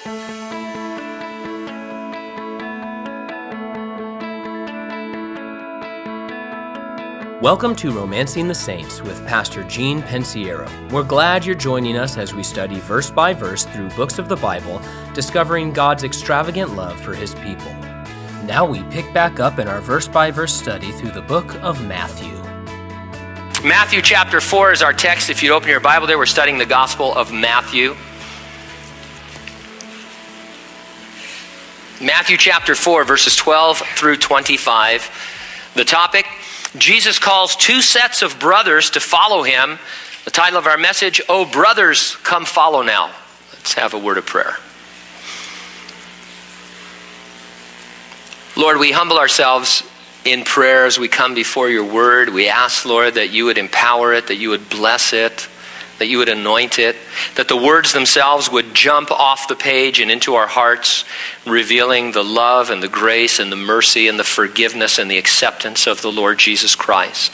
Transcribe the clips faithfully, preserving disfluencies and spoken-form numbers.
Welcome to Romancing the Saints with Pastor Gene Pensiero. We're glad you're joining us as we study verse by verse through books of the Bible, discovering God's extravagant love for His people. Now we pick back up in our verse by verse study through the book of Matthew. Matthew chapter four is our text. If you open your Bible there, we're studying the Gospel of Matthew. Matthew chapter four, verses twelve through twenty-five. The topic: Jesus calls two sets of brothers to follow him. The title of our message: Oh brothers, come follow now. Let's have a word of prayer. Lord, we humble ourselves in prayer as we come before your word. We ask, Lord, that you would empower it, that you would bless it, that you would anoint it, that the words themselves would jump off the page and into our hearts, revealing the love and the grace and the mercy and the forgiveness and the acceptance of the Lord Jesus Christ.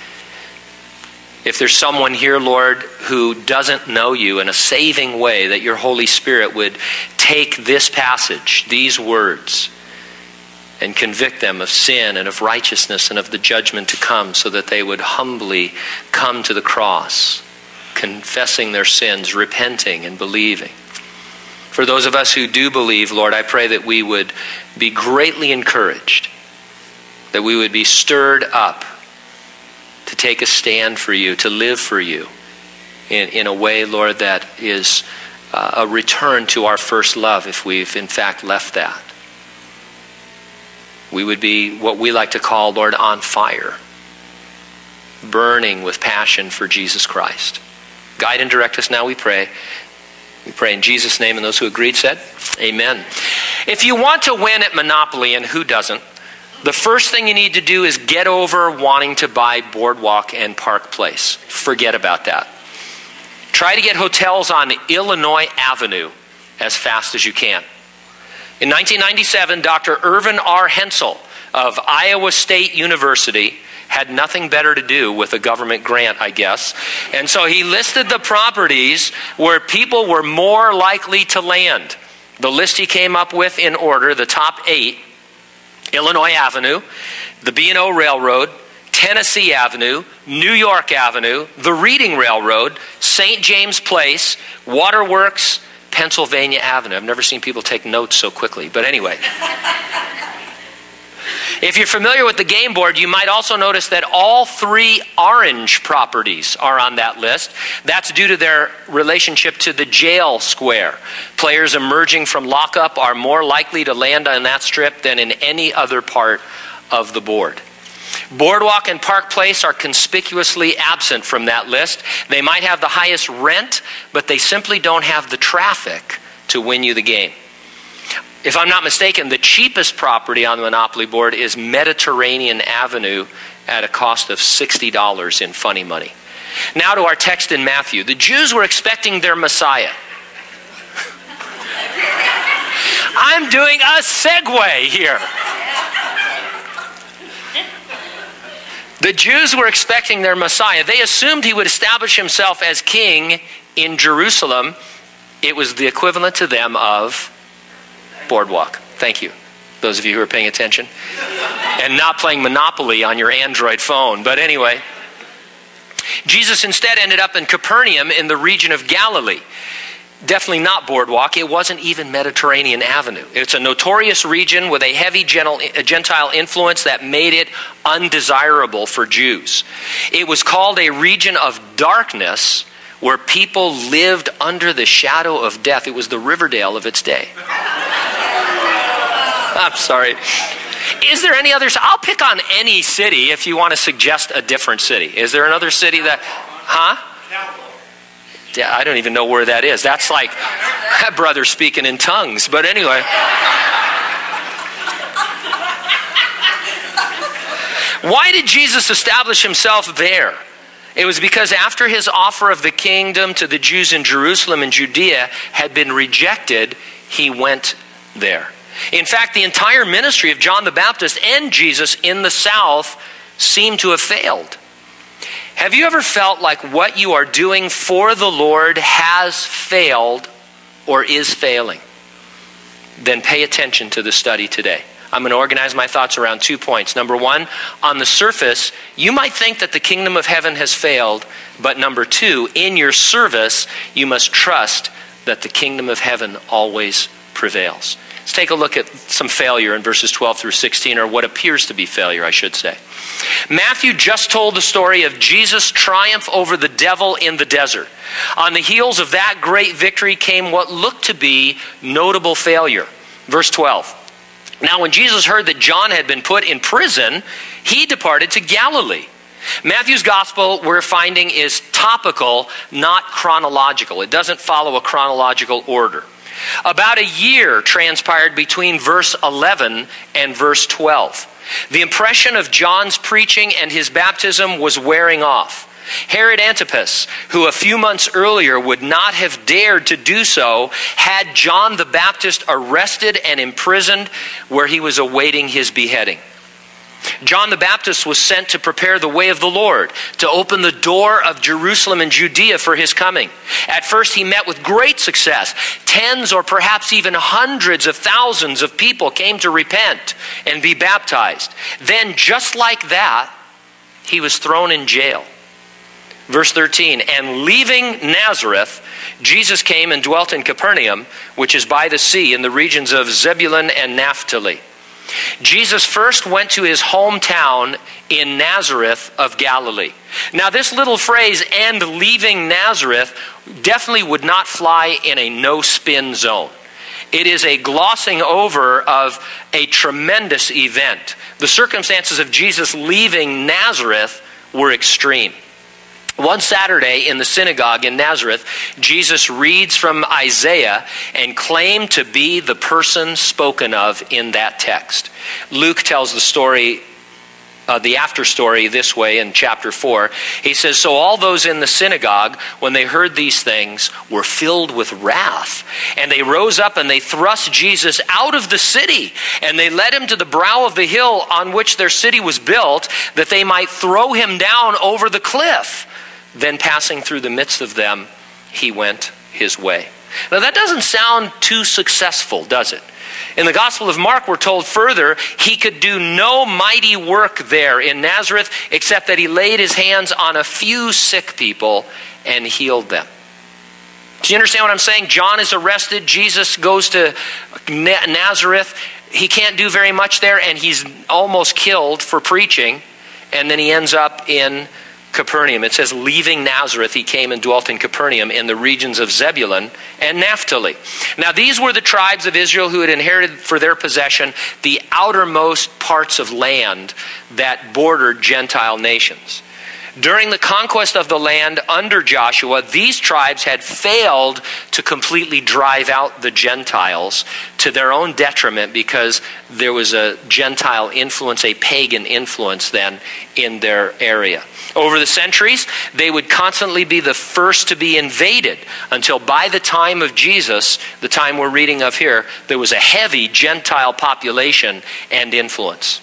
If there's someone here, Lord, who doesn't know you in a saving way, that your Holy Spirit would take this passage, these words, and convict them of sin and of righteousness and of the judgment to come, so that they would humbly come to the cross, confessing their sins, repenting and believing. For those of us who do believe, Lord, I pray that we would be greatly encouraged, that we would be stirred up to take a stand for you, to live for you in, in a way, Lord, that is uh, a return to our first love if we've in fact left that. We would be what we like to call, Lord, on fire, burning with passion for Jesus Christ. Guide and direct us now, we pray. We pray in Jesus' name, and those who agreed said, amen. If you want to win at Monopoly, and who doesn't, the first thing you need to do is get over wanting to buy Boardwalk and Park Place. Forget about that. Try to get hotels on Illinois Avenue as fast as you can. In nineteen ninety-seven, Doctor Irvin R. Hensel of Iowa State University had nothing better to do with a government grant, I guess. And so he listed the properties where people were more likely to land. The list he came up with in order, the top eight: Illinois Avenue, the B and O Railroad, Tennessee Avenue, New York Avenue, the Reading Railroad, Saint James Place, Waterworks, Pennsylvania Avenue. I've never seen people take notes so quickly, but anyway. If you're familiar with the game board, you might also notice that all three orange properties are on that list. That's due to their relationship to the jail square. Players emerging from lockup are more likely to land on that strip than in any other part of the board. Boardwalk and Park Place are conspicuously absent from that list. They might have the highest rent, but they simply don't have the traffic to win you the game. If I'm not mistaken, the cheapest property on the Monopoly board is Mediterranean Avenue at a cost of sixty dollars in funny money. Now to our text in Matthew. The Jews were expecting their Messiah. I'm doing a segue here. The Jews were expecting their Messiah. They assumed he would establish himself as king in Jerusalem. It was the equivalent to them of Boardwalk. Thank you, those of you who are paying attention and not playing Monopoly on your Android phone. But anyway, Jesus instead ended up in Capernaum in the region of Galilee. Definitely not Boardwalk. It wasn't even Mediterranean Avenue. It's a notorious region with a heavy Gentile influence that made it undesirable for Jews. It was called a region of darkness where people lived under the shadow of death. It was the Riverdale of its day. I'm sorry. Is there any others? I'll pick on any city if you want to suggest a different city. Is there another city that, huh? Yeah, I don't even know where that is. That's like that brother speaking in tongues. But anyway. Why did Jesus establish himself there? It was because after his offer of the kingdom to the Jews in Jerusalem and Judea had been rejected, he went there. In fact, the entire ministry of John the Baptist and Jesus in the South seemed to have failed. Have you ever felt like what you are doing for the Lord has failed or is failing? then pay attention to the study today. I'm going to organize my thoughts around two points. Number one, on the surface, you might think that the kingdom of heaven has failed, but number two, in your service, you must trust that the kingdom of heaven always prevails. Let's take a look at some failure in verses twelve through sixteen, or what appears to be failure, I should say. Matthew just told the story of Jesus' triumph over the devil in the desert. On the heels of that great victory came what looked to be notable failure. Verse twelve. Now when Jesus heard that John had been put in prison, he departed to Galilee. Matthew's gospel, we're finding, is topical, not chronological. It doesn't follow a chronological order. About a year transpired between verse eleven and verse twelve. The impression of John's preaching and his baptism was wearing off. Herod Antipas, who a few months earlier would not have dared to do so, had John the Baptist arrested and imprisoned where he was awaiting his beheading. John the Baptist was sent to prepare the way of the Lord, to open the door of Jerusalem and Judea for his coming. At first he met with great success. Tens or perhaps even hundreds of thousands of people came to repent and be baptized. Then, just like that, he was thrown in jail. Verse thirteen, and leaving Nazareth, Jesus came and dwelt in Capernaum, which is by the sea, in the regions of Zebulun and Naphtali. Jesus first went to his hometown in Nazareth of Galilee. Now this little phrase, and leaving Nazareth, definitely would not fly in a no-spin zone. It is a glossing over of a tremendous event. The circumstances of Jesus leaving Nazareth were extreme. One Saturday in the synagogue in Nazareth, Jesus reads from Isaiah and claimed to be the person spoken of in that text. Luke tells the story, uh, the after story this way in chapter four. He says, so all those in the synagogue, when they heard these things, were filled with wrath. And they rose up and they thrust Jesus out of the city. And they led him to the brow of the hill on which their city was built, that they might throw him down over the cliff. Then passing through the midst of them, he went his way. Now that doesn't sound too successful, does it? In the Gospel of Mark, we're told further, he could do no mighty work there in Nazareth, except that he laid his hands on a few sick people and healed them. Do you understand what I'm saying? John is arrested. Jesus goes to Nazareth. He can't do very much there, and he's almost killed for preaching. And then he ends up in Capernaum. It says, leaving Nazareth, he came and dwelt in Capernaum in the regions of Zebulun and Naphtali. Now these were the tribes of Israel who had inherited for their possession the outermost parts of land that bordered Gentile nations. During the conquest of the land under Joshua, these tribes had failed to completely drive out the Gentiles to their own detriment, because there was a Gentile influence, a pagan influence then in their area. Over the centuries, they would constantly be the first to be invaded, until by the time of Jesus, the time we're reading of here, there was a heavy Gentile population and influence.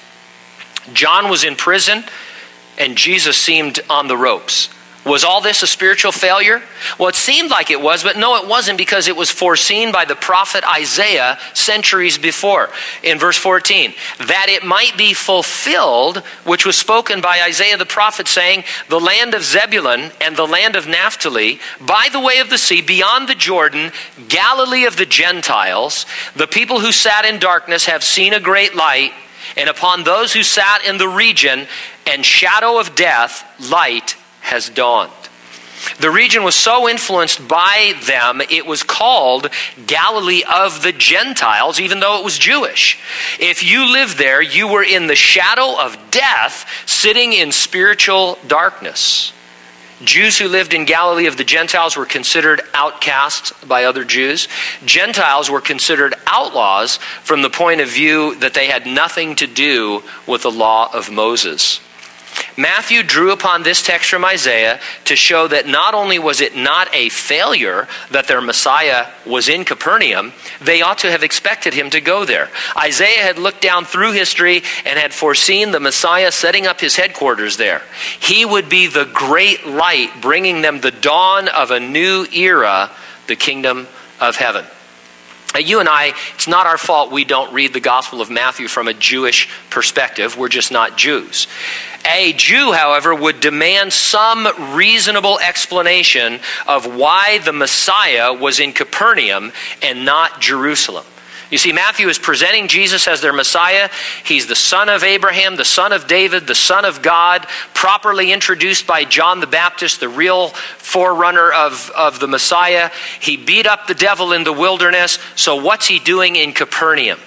John was in prison, and Jesus seemed on the ropes. Was all this a spiritual failure? Well, it seemed like it was, but no, it wasn't, because it was foreseen by the prophet Isaiah centuries before. In verse fourteen, that it might be fulfilled, which was spoken by Isaiah the prophet, saying, the land of Zebulun and the land of Naphtali, by the way of the sea, beyond the Jordan, Galilee of the Gentiles, the people who sat in darkness have seen a great light, and upon those who sat in the region and shadow of death, light has dawned. The region was so influenced by them, it was called Galilee of the Gentiles, even though it was Jewish. If you lived there, you were in the shadow of death, sitting in spiritual darkness. Jews who lived in Galilee of the Gentiles were considered outcasts by other Jews. Gentiles were considered outlaws from the point of view that they had nothing to do with the law of Moses. Matthew drew upon this text from Isaiah to show that not only was it not a failure that their Messiah was in Capernaum, they ought to have expected him to go there. Isaiah had looked down through history and had foreseen the Messiah setting up his headquarters there. He would be the great light, bringing them the dawn of a new era, the kingdom of heaven. Now, you and I, it's not our fault we don't read the Gospel of Matthew from a Jewish perspective. We're just not Jews. A Jew, however, would demand some reasonable explanation of why the Messiah was in Capernaum and not Jerusalem. You see, Matthew is presenting Jesus as their Messiah. He's the son of Abraham, the son of David, the son of God, properly introduced by John the Baptist, the real forerunner of, of the Messiah. He beat up the devil in the wilderness. So what's he doing in Capernaum?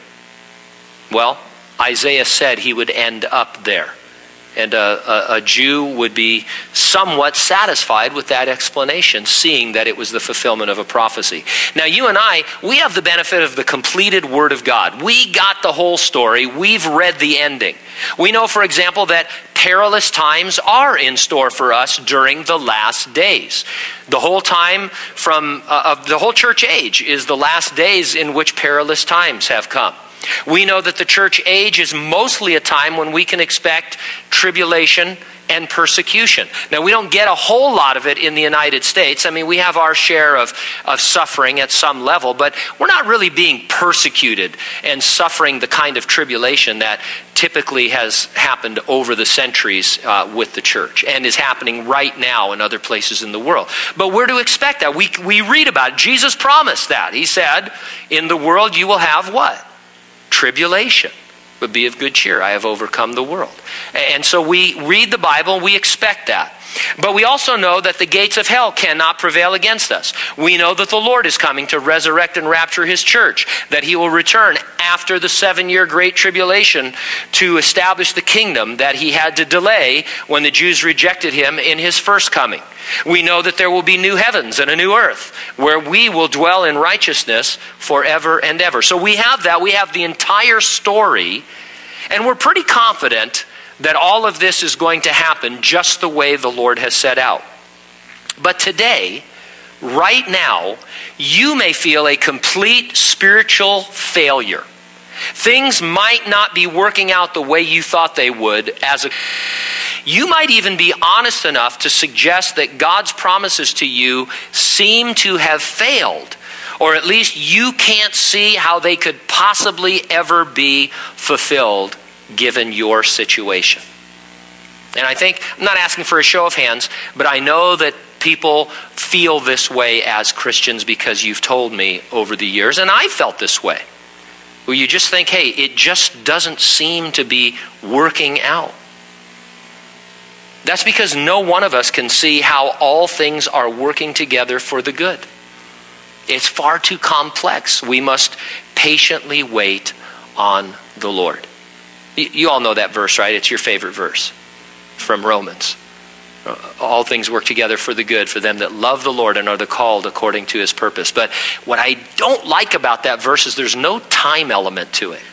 Well, Isaiah said he would end up there. And a, a, a Jew would be somewhat satisfied with that explanation, seeing that it was the fulfillment of a prophecy. Now, you and I, we have the benefit of the completed Word of God. We got the whole story. We've read the ending. We know, for example, that perilous times are in store for us during the last days. The whole time from uh, of the whole church age is the last days in which perilous times have come. We know that the church age is mostly a time when we can expect tribulation and persecution. Now, we don't get a whole lot of it in the United States. I mean, we have our share of, of suffering at some level, but we're not really being persecuted and suffering the kind of tribulation that typically has happened over the centuries uh, with the church and is happening right now in other places in the world. But we're to expect that. We, we read about it. Jesus promised that. He said, in the world you will have what? Tribulation, but be of good cheer. I have overcome the world. And so we read the Bible and we expect that. But we also know that the gates of hell cannot prevail against us. We know that the Lord is coming to resurrect and rapture his church, that he will return after the seven-year great tribulation to establish the kingdom that he had to delay when the Jews rejected him in his first coming. We know that there will be new heavens and a new earth where we will dwell in righteousness forever and ever. So we have that. We have the entire story, and we're pretty confident that all of this is going to happen just the way the Lord has set out. But today, right now, you may feel a complete spiritual failure. Things might not be working out the way you thought they would. As a, you might even be honest enough to suggest that God's promises to you seem to have failed, or at least you can't see how they could possibly ever be fulfilled given your situation. And I think, I'm not asking for a show of hands, but I know that people feel this way as Christians because you've told me over the years, and I felt this way, where you just think, hey, it just doesn't seem to be working out. That's because no one of us can see how all things are working together for the good. It's far too complex. We must patiently wait on the Lord. You all know that verse, right? It's your favorite verse from Romans. All things work together for the good for them that love the Lord and are the called according to his purpose. But what I don't like about that verse is there's no time element to it.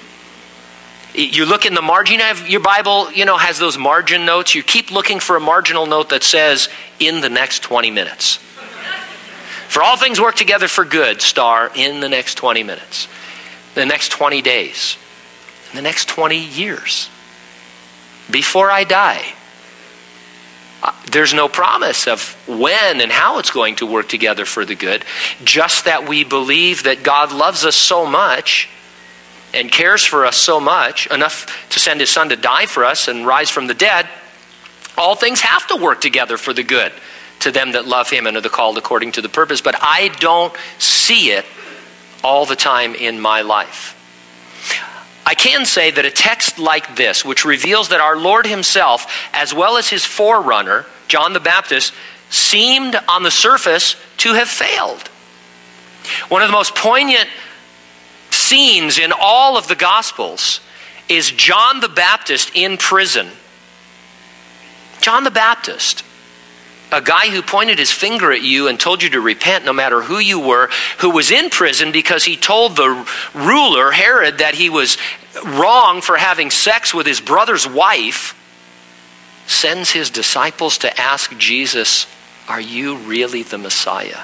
You look in the margin of your Bible, you know, has those margin notes. You keep looking for a marginal note that says, in the next twenty minutes. For all things work together for good, star, in the next twenty minutes. The next twenty days. The next twenty years. Before I die. Uh, there's no promise of when and how it's going to work together for the good. Just that we believe that God loves us so much and cares for us so much, enough to send his son to die for us and rise from the dead. All things have to work together for the good to them that love him and are the called according to the purpose. But I don't see it all the time in my life. I can say that a text like this, which reveals that our Lord himself, as well as his forerunner, John the Baptist, seemed on the surface to have failed. One of the most poignant scenes in all of the Gospels is John the Baptist in prison. John the Baptist, a guy who pointed his finger at you and told you to repent no matter who you were, who was in prison because he told the ruler, Herod, that he was wrong for having sex with his brother's wife, sends his disciples to ask Jesus, are you really the Messiah?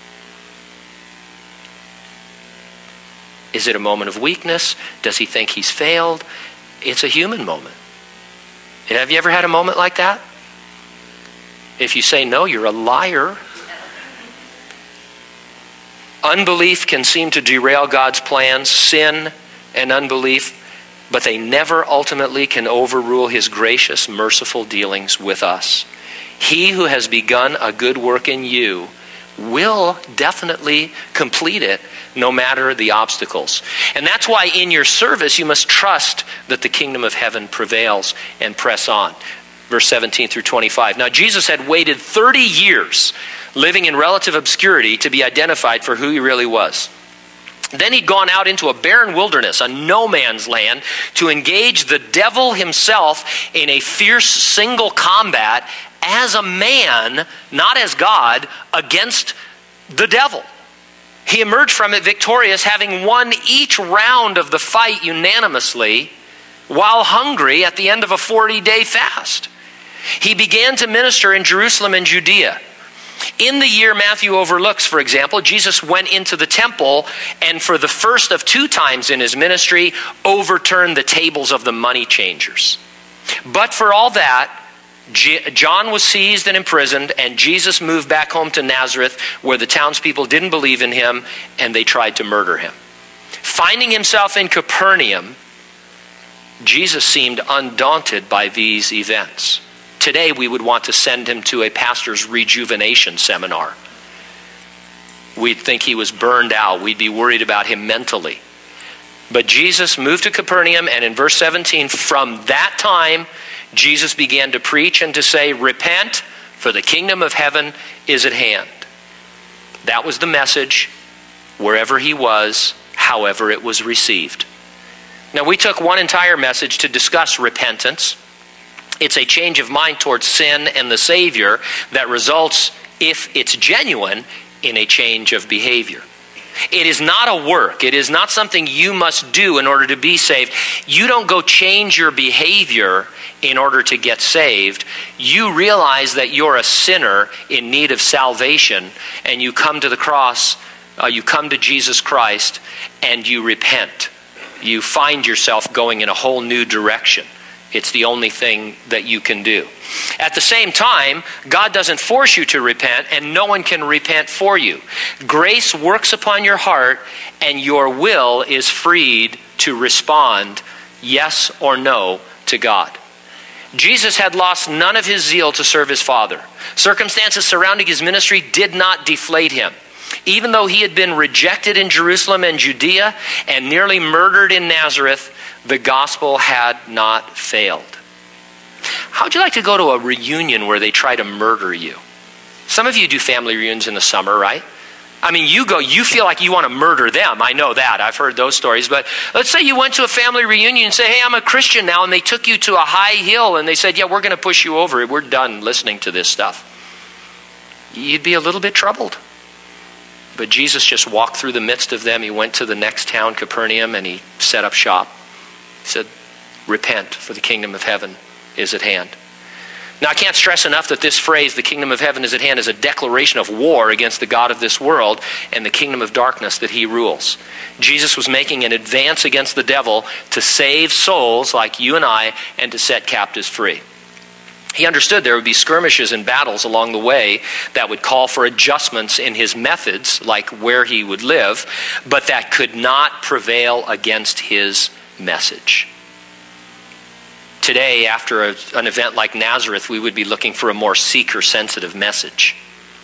Is it a moment of weakness? Does he think he's failed? It's a human moment. And have you ever had a moment like that? If you say no, you're a liar. Unbelief can seem to derail God's plans, sin and unbelief, but they never ultimately can overrule his gracious, merciful dealings with us. He who has begun a good work in you will definitely complete it, no matter the obstacles. And that's why in your service you must trust that the kingdom of heaven prevails and press on. Verse seventeen through twenty-five. Now Jesus had waited thirty years, living in relative obscurity, to be identified for who he really was. Then he'd gone out into a barren wilderness, a no man's land, to engage the devil himself in a fierce single combat as a man, not as God, against the devil. He emerged from it victorious, having won each round of the fight unanimously while hungry at the end of a forty-day fast. He began to minister in Jerusalem and Judea. In the year Matthew overlooks, for example, Jesus went into the temple and for the first of two times in his ministry overturned the tables of the money changers. But for all that, John was seized and imprisoned, and Jesus moved back home to Nazareth, where the townspeople didn't believe in him and they tried to murder him. Finding himself in Capernaum, Jesus seemed undaunted by these events. Today, we would want to send him to a pastor's rejuvenation seminar. We'd think he was burned out. We'd be worried about him mentally. But Jesus moved to Capernaum, and in verse seventeen, from that time, Jesus began to preach and to say, repent, for the kingdom of heaven is at hand. That was the message, wherever he was, however it was received. Now, we took one entire message to discuss repentance. It's a change of mind towards sin and the Savior that results, if it's genuine, in a change of behavior. It is not a work. It is not something you must do in order to be saved. You don't go change your behavior in order to get saved. You realize that you're a sinner in need of salvation, and you come to the cross, uh, you come to Jesus Christ, and you repent. You find yourself going in a whole new direction. It's the only thing that you can do. At the same time, God doesn't force you to repent, and no one can repent for you. Grace works upon your heart, and your will is freed to respond yes or no to God. Jesus had lost none of his zeal to serve his Father. Circumstances surrounding his ministry did not deflate him. Even though he had been rejected in Jerusalem and Judea and nearly murdered in Nazareth, the gospel had not failed. How would you like to go to a reunion where they try to murder you? Some of you do family reunions in the summer, right? I mean, you go, you feel like you want to murder them. I know that. I've heard those stories. But let's say you went to a family reunion and say, hey, I'm a Christian now, and they took you to a high hill and they said, yeah, we're going to push you over. We're done listening to this stuff. You'd be a little bit troubled. But Jesus just walked through the midst of them. He went to the next town, Capernaum, and he set up shop. He said, repent, for the kingdom of heaven is at hand. Now, I can't stress enough that this phrase, the kingdom of heaven is at hand, is a declaration of war against the God of this world and the kingdom of darkness that he rules. Jesus was making an advance against the devil to save souls like you and I and to set captives free. He understood there would be skirmishes and battles along the way that would call for adjustments in his methods, like where he would live, but that could not prevail against his message. Today, after a, an event like Nazareth, we would be looking for a more seeker-sensitive message.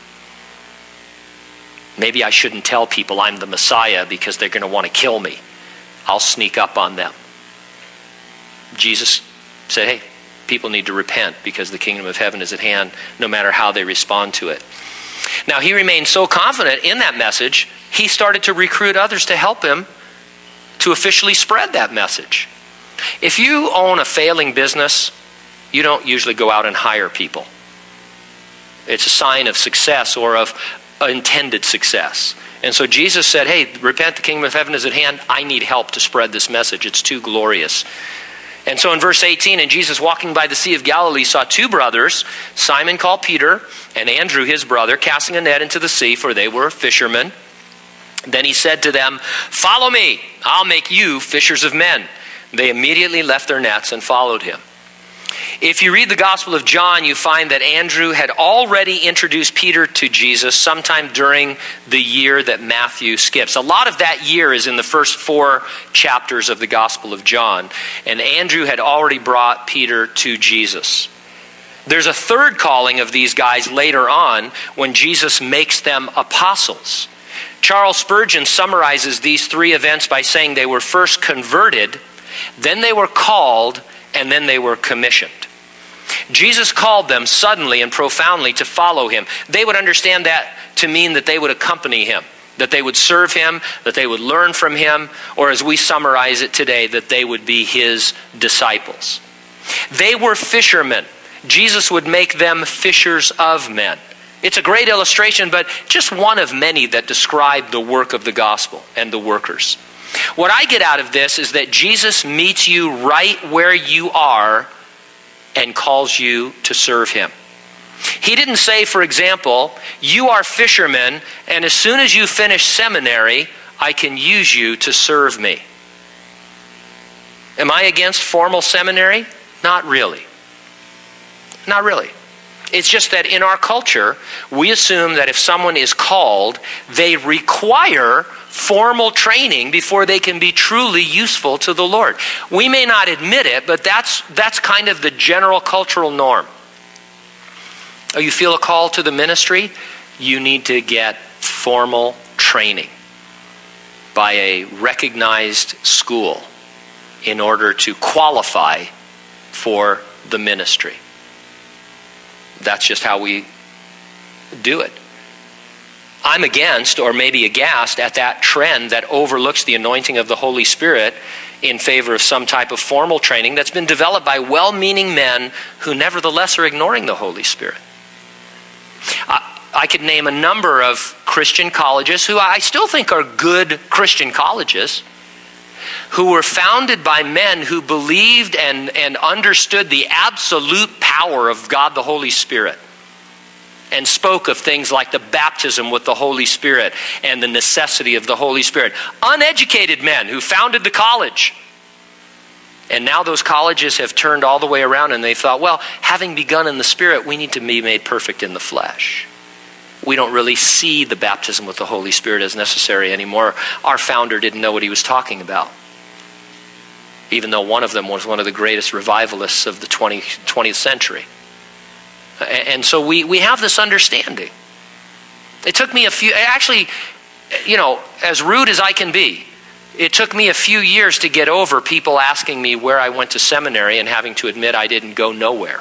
Maybe I shouldn't tell people I'm the Messiah because they're going to want to kill me. I'll sneak up on them. Jesus said, hey, people need to repent because the kingdom of heaven is at hand, no matter how they respond to it. Now, he remained so confident in that message, he started to recruit others to help him to officially spread that message. If you own a failing business, you don't usually go out and hire people. It's a sign of success or of intended success. And so Jesus said, hey, repent, the kingdom of heaven is at hand. I need help to spread this message. It's too glorious. And so in verse eighteen, and Jesus walking by the Sea of Galilee saw two brothers, Simon called Peter and Andrew his brother, casting a net into the sea, for they were fishermen. Then he said to them, follow me, I'll make you fishers of men. They immediately left their nets and followed him. If you read the Gospel of John, you find that Andrew had already introduced Peter to Jesus sometime during the year that Matthew skips. A lot of that year is in the first four chapters of the Gospel of John, and Andrew had already brought Peter to Jesus. There's a third calling of these guys later on when Jesus makes them apostles. Charles Spurgeon summarizes these three events by saying they were first converted, then they were called, and then they were commissioned. Jesus called them suddenly and profoundly to follow him. They would understand that to mean that they would accompany him, that they would serve him, that they would learn from him, or as we summarize it today, that they would be his disciples. They were fishermen. Jesus would make them fishers of men. It's a great illustration, but just one of many that describe the work of the gospel and the workers. What I get out of this is that Jesus meets you right where you are and calls you to serve him. He didn't say, for example, you are fishermen, and as soon as you finish seminary, I can use you to serve me. Am I against formal seminary? Not really. Not really. It's just that in our culture, we assume that if someone is called, they require formal training before they can be truly useful to the Lord. We may not admit it, but that's that's kind of the general cultural norm. Oh, you feel a call to the ministry? You need to get formal training by a recognized school in order to qualify for the ministry. That's just how we do it. I'm against, or maybe aghast, at that trend that overlooks the anointing of the Holy Spirit in favor of some type of formal training that's been developed by well-meaning men who nevertheless are ignoring the Holy Spirit. I, I could name a number of Christian colleges who I still think are good Christian colleges, who were founded by men who believed and, and understood the absolute power of God the Holy Spirit, and spoke of things like the baptism with the Holy Spirit and the necessity of the Holy Spirit. Uneducated men who founded the college. And now those colleges have turned all the way around and they thought, well, having begun in the Spirit, we need to be made perfect in the flesh. We don't really see the baptism with the Holy Spirit as necessary anymore. Our founder didn't know what he was talking about, even though one of them was one of the greatest revivalists of the twentieth century. And so we, we have this understanding. It took me a few, actually, you know, as rude as I can be, it took me a few years to get over people asking me where I went to seminary and having to admit I didn't go nowhere.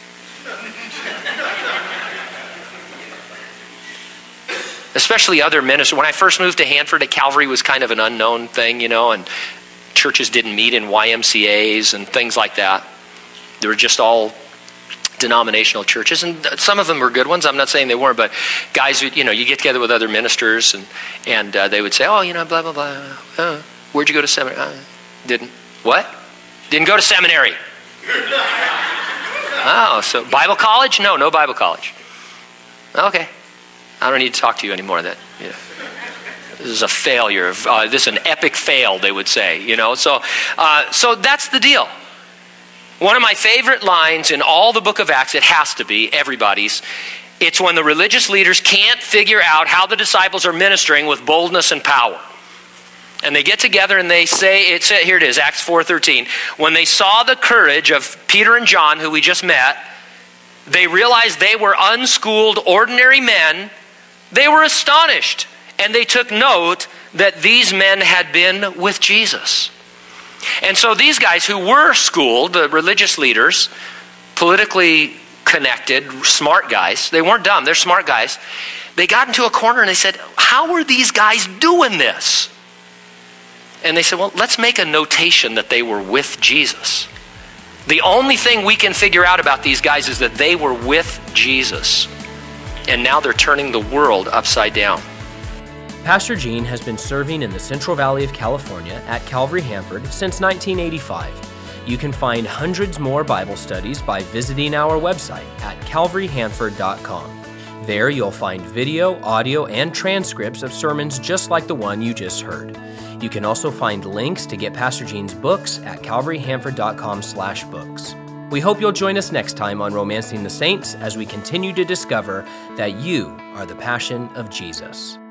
Especially other ministers. When I first moved to Hanford, at Calvary was kind of an unknown thing, you know, and churches didn't meet in Y M C As and things like that. They were just all denominational churches, and some of them were good ones. I'm not saying they weren't, but guys, you know, you get together with other ministers, and and uh, they would say, oh, you know, blah blah blah. Uh, where'd you go to seminary? Uh, didn't what? Didn't go to seminary. Oh, so Bible college? No, no Bible college. Okay, I don't need to talk to you anymore. That yeah. This is a failure. Uh, this is an epic fail, they would say. You know, so uh, so that's the deal. One of my favorite lines in all the book of Acts, it has to be, everybody's, it's when the religious leaders can't figure out how the disciples are ministering with boldness and power. And they get together and they say, it's, here it is, Acts four thirteen. When they saw the courage of Peter and John, who we just met, they realized they were unschooled, ordinary men. They were astonished. And they took note that these men had been with Jesus. And so these guys who were schooled, the religious leaders, politically connected, smart guys, they weren't dumb, they're smart guys. They got into a corner and they said, how are these guys doing this? And they said, well, let's make a notation that they were with Jesus. The only thing we can figure out about these guys is that they were with Jesus. And now they're turning the world upside down. Pastor Gene has been serving in the Central Valley of California at Calvary Hanford since nineteen eighty-five. You can find hundreds more Bible studies by visiting our website at calvary hanford dot com. There you'll find video, audio, and transcripts of sermons just like the one you just heard. You can also find links to get Pastor Gene's books at calvary hanford dot com slash books. We hope you'll join us next time on Romancing the Saints as we continue to discover that you are the passion of Jesus.